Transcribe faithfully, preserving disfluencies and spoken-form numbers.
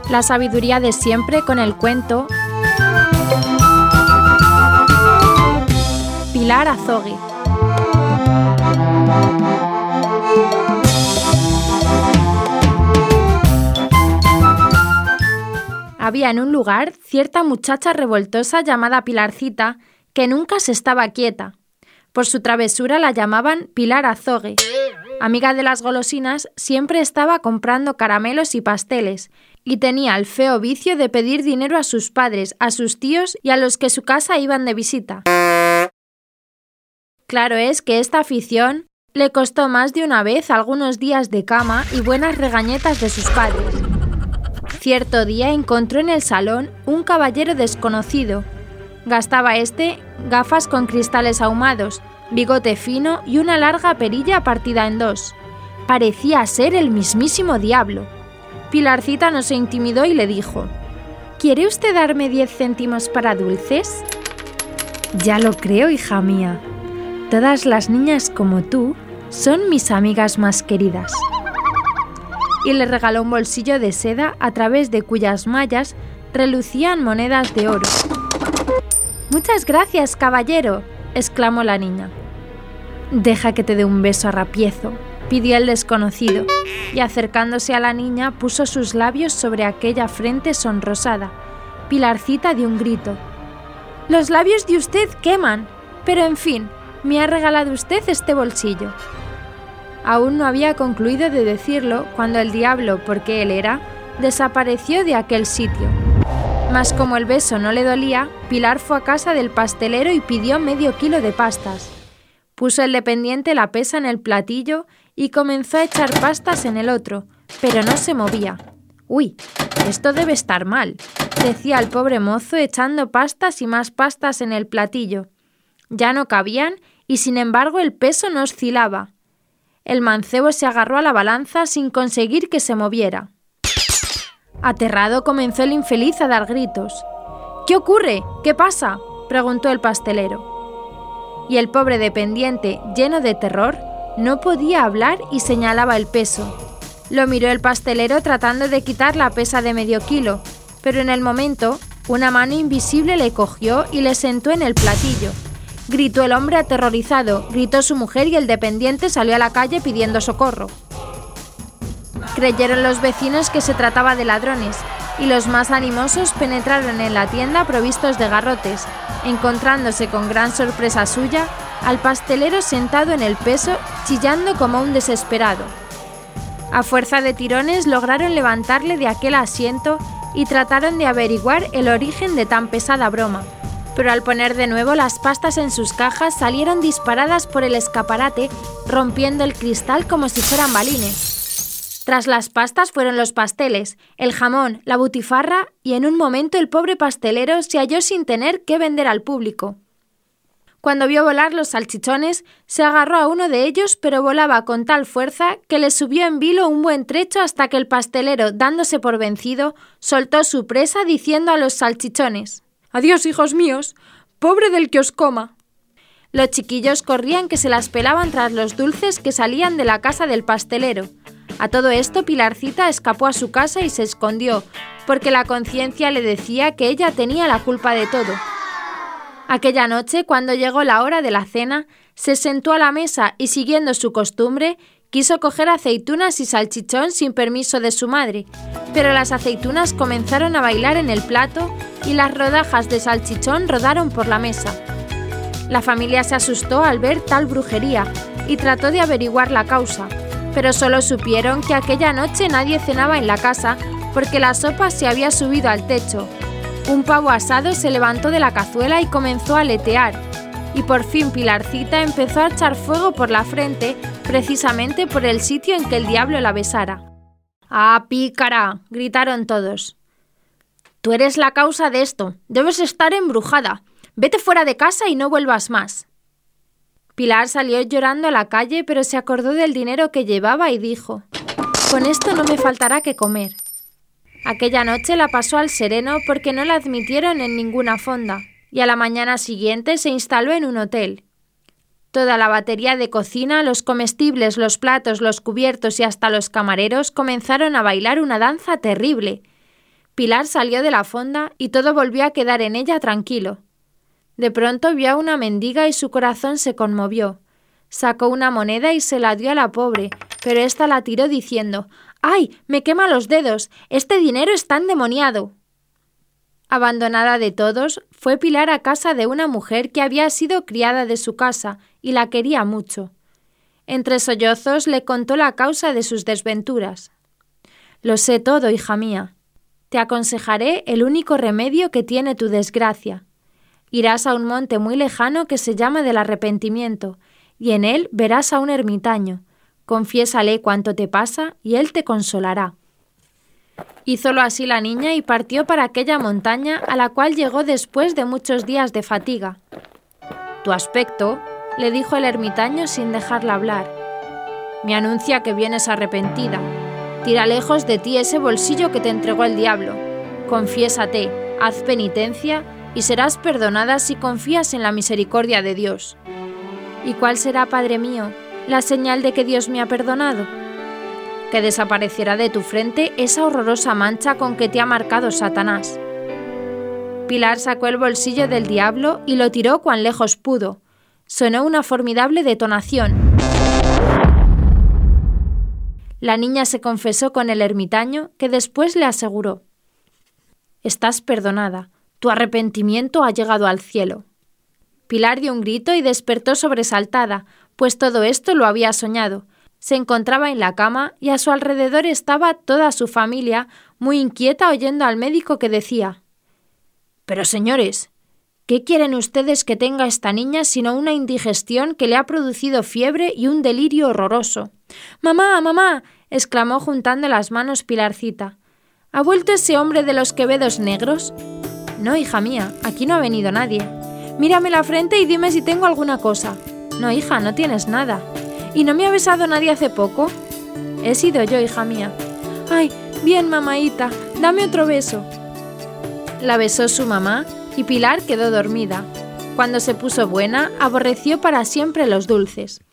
La sabiduría de siempre con el cuento Pilar Azogue. Había en un lugar cierta muchacha revoltosa llamada Pilarcita que nunca se estaba quieta. Por su travesura la llamaban Pilar Azogue. Amiga de las golosinas, siempre estaba comprando caramelos y pasteles y tenía el feo vicio de pedir dinero a sus padres, a sus tíos y a los que su casa iban de visita. Claro es que esta afición le costó más de una vez algunos días de cama y buenas regañetas de sus padres. Cierto día encontró en el salón un caballero desconocido. Gastaba este gafas con cristales ahumados, bigote fino y una larga perilla partida en dos. Parecía ser el mismísimo diablo. Pilarcita no se intimidó y le dijo: ¿Quiere usted darme diez céntimos para dulces? Ya lo creo, hija mía. Todas las niñas como tú son mis amigas más queridas. Y le regaló un bolsillo de seda a través de cuyas mallas relucían monedas de oro. «Muchas gracias, caballero», exclamó la niña. «Deja que te dé un beso a rapiezo», pidió el desconocido, y acercándose a la niña puso sus labios sobre aquella frente sonrosada. Pilarcita dio un grito. «Los labios de usted queman, pero en fin, me ha regalado usted este bolsillo». Aún no había concluido de decirlo cuando el diablo, porque él era, desapareció de aquel sitio. Mas como el beso no le dolía, Pilar fue a casa del pastelero y pidió medio kilo de pastas. Puso el dependiente la pesa en el platillo y comenzó a echar pastas en el otro, pero no se movía. «Uy, esto debe estar mal», decía el pobre mozo echando pastas y más pastas en el platillo. Ya no cabían y sin embargo el peso no oscilaba. El mancebo se agarró a la balanza sin conseguir que se moviera. Aterrado comenzó el infeliz a dar gritos. «¿Qué ocurre? ¿Qué pasa?», preguntó el pastelero. Y el pobre dependiente, lleno de terror, no podía hablar y señalaba el peso. Lo miró el pastelero tratando de quitar la pesa de medio kilo, pero en el momento una mano invisible le cogió y le sentó en el platillo. Gritó el hombre aterrorizado, gritó su mujer y el dependiente salió a la calle pidiendo socorro. Creyeron los vecinos que se trataba de ladrones y los más animosos penetraron en la tienda provistos de garrotes, encontrándose con gran sorpresa suya al pastelero sentado en el peso chillando como un desesperado. A fuerza de tirones lograron levantarle de aquel asiento y trataron de averiguar el origen de tan pesada broma. Pero al poner de nuevo las pastas en sus cajas salieron disparadas por el escaparate, rompiendo el cristal como si fueran balines. Tras las pastas fueron los pasteles, el jamón, la butifarra y en un momento el pobre pastelero se halló sin tener qué vender al público. Cuando vio volar los salchichones, se agarró a uno de ellos, pero volaba con tal fuerza que le subió en vilo un buen trecho hasta que el pastelero, dándose por vencido, soltó su presa diciendo a los salchichones: «Adiós, hijos míos, pobre del que os coma». Los chiquillos corrían que se las pelaban tras los dulces que salían de la casa del pastelero. A todo esto Pilarcita escapó a su casa y se escondió, porque la conciencia le decía que ella tenía la culpa de todo. Aquella noche, cuando llegó la hora de la cena, se sentó a la mesa y, siguiendo su costumbre, quiso coger aceitunas y salchichón sin permiso de su madre, pero las aceitunas comenzaron a bailar en el plato y las rodajas de salchichón rodaron por la mesa. La familia se asustó al ver tal brujería y trató de averiguar la causa, pero solo supieron que aquella noche nadie cenaba en la casa porque la sopa se había subido al techo. Un pavo asado se levantó de la cazuela y comenzó a aletear, y por fin Pilarcita empezó a echar fuego por la frente, precisamente por el sitio en que el diablo la besara. «¡Ah, pícara!», gritaron todos. «Tú eres la causa de esto, debes estar embrujada. Vete fuera de casa y no vuelvas más». Pilar salió llorando a la calle, pero se acordó del dinero que llevaba y dijo: «Con esto no me faltará que comer». Aquella noche la pasó al sereno porque no la admitieron en ninguna fonda, y a la mañana siguiente se instaló en un hotel. Toda la batería de cocina, los comestibles, los platos, los cubiertos y hasta los camareros comenzaron a bailar una danza terrible. Pilar salió de la fonda y todo volvió a quedar en ella tranquilo. De pronto vio a una mendiga y su corazón se conmovió. Sacó una moneda y se la dio a la pobre, pero ésta la tiró diciendo: «¡Ay, me quema los dedos! ¡Este dinero está endemoniado!». Abandonada de todos, fue Pilar a casa de una mujer que había sido criada de su casa y la quería mucho. Entre sollozos le contó la causa de sus desventuras. «Lo sé todo, hija mía. Te aconsejaré el único remedio que tiene tu desgracia. Irás a un monte muy lejano que se llama del Arrepentimiento, y en él verás a un ermitaño. Confiésale cuánto te pasa y él te consolará». Hízolo así la niña y partió para aquella montaña, a la cual llegó después de muchos días de fatiga. «Tu aspecto», le dijo el ermitaño sin dejarla hablar, «me anuncia que vienes arrepentida. Tira lejos de ti ese bolsillo que te entregó el diablo. Confiésate, haz penitencia y serás perdonada si confías en la misericordia de Dios». «¿Y cuál será, Padre mío, la señal de que Dios me ha perdonado?». «Que desaparecerá de tu frente esa horrorosa mancha con que te ha marcado Satanás». Pilar sacó el bolsillo del diablo y lo tiró cuan lejos pudo. Sonó una formidable detonación. La niña se confesó con el ermitaño, que después le aseguró: «Estás perdonada, tu arrepentimiento ha llegado al cielo». Pilar dio un grito y despertó sobresaltada, pues todo esto lo había soñado. Se encontraba en la cama y a su alrededor estaba toda su familia, muy inquieta oyendo al médico que decía: «Pero señores, ¿qué quieren ustedes que tenga esta niña sino una indigestión que le ha producido fiebre y un delirio horroroso?» «¡Mamá, mamá!», exclamó juntando las manos Pilarcita. «¿Ha vuelto ese hombre de los quevedos negros?». «No, hija mía, aquí no ha venido nadie». «Mírame la frente y dime si tengo alguna cosa». «No, hija, no tienes nada». «¿Y no me ha besado nadie hace poco?». «He sido yo, hija mía». «Ay, bien, mamaíta, dame otro beso». La besó su mamá y Pilar quedó dormida. Cuando se puso buena, aborreció para siempre los dulces.